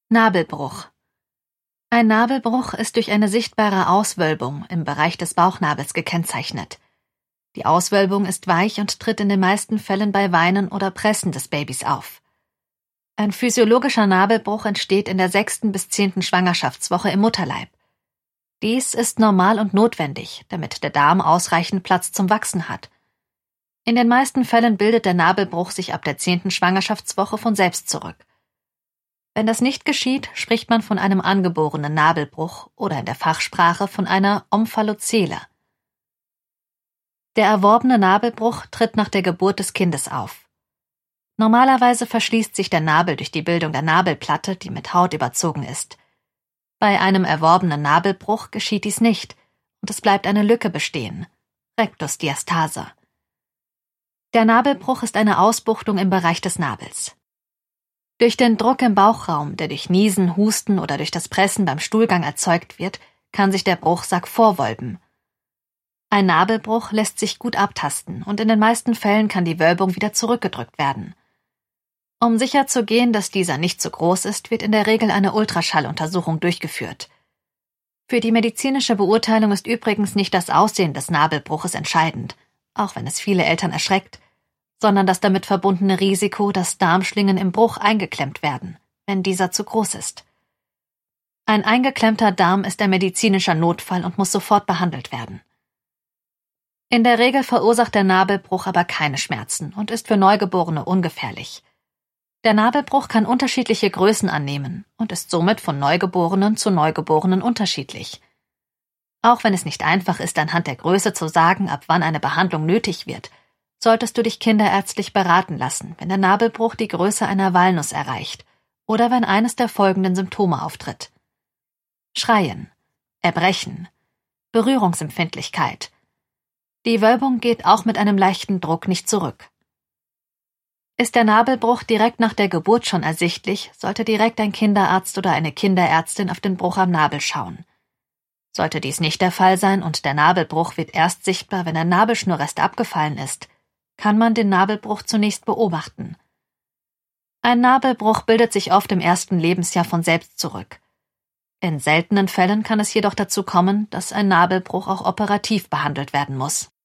Nabelbruch. Ein Nabelbruch ist durch eine sichtbare Auswölbung im Bereich des Bauchnabels gekennzeichnet. Die Auswölbung ist weich und tritt in den meisten Fällen bei Weinen oder Pressen des Babys auf. Ein physiologischer Nabelbruch entsteht in der 6. bis 10. Schwangerschaftswoche im Mutterleib. Dies ist normal und notwendig, damit der Darm ausreichend Platz zum Wachsen hat. In den meisten Fällen bildet der Nabelbruch sich ab der 10. Schwangerschaftswoche von selbst zurück. Wenn das nicht geschieht, spricht man von einem angeborenen Nabelbruch oder in der Fachsprache von einer Omphallozele. Der erworbene Nabelbruch tritt nach der Geburt des Kindes auf. Normalerweise verschließt sich der Nabel durch die Bildung der Nabelplatte, die mit Haut überzogen ist. Bei einem erworbenen Nabelbruch geschieht dies nicht und es bleibt eine Lücke bestehen, Rektusdiastase. Der Nabelbruch ist eine Ausbuchtung im Bereich des Nabels. Durch den Druck im Bauchraum, der durch Niesen, Husten oder durch das Pressen beim Stuhlgang erzeugt wird, kann sich der Bruchsack vorwölben. Ein Nabelbruch lässt sich gut abtasten und in den meisten Fällen kann die Wölbung wieder zurückgedrückt werden. Um sicherzugehen, dass dieser nicht zu groß ist, wird in der Regel eine Ultraschalluntersuchung durchgeführt. Für die medizinische Beurteilung ist übrigens nicht das Aussehen des Nabelbruches entscheidend, auch wenn es viele Eltern erschreckt, sondern das damit verbundene Risiko, dass Darmschlingen im Bruch eingeklemmt werden, wenn dieser zu groß ist. Ein eingeklemmter Darm ist ein medizinischer Notfall und muss sofort behandelt werden. In der Regel verursacht der Nabelbruch aber keine Schmerzen und ist für Neugeborene ungefährlich. Der Nabelbruch kann unterschiedliche Größen annehmen und ist somit von Neugeborenen zu Neugeborenen unterschiedlich. Auch wenn es nicht einfach ist, anhand der Größe zu sagen, ab wann eine Behandlung nötig wird, solltest du dich kinderärztlich beraten lassen, wenn der Nabelbruch die Größe einer Walnuss erreicht oder wenn eines der folgenden Symptome auftritt: Schreien, Erbrechen, Berührungsempfindlichkeit. Die Wölbung geht auch mit einem leichten Druck nicht zurück. Ist der Nabelbruch direkt nach der Geburt schon ersichtlich, sollte direkt ein Kinderarzt oder eine Kinderärztin auf den Bruch am Nabel schauen. Sollte dies nicht der Fall sein und der Nabelbruch wird erst sichtbar, wenn ein Nabelschnurrest abgefallen ist, kann man den Nabelbruch zunächst beobachten. Ein Nabelbruch bildet sich oft im ersten Lebensjahr von selbst zurück. In seltenen Fällen kann es jedoch dazu kommen, dass ein Nabelbruch auch operativ behandelt werden muss.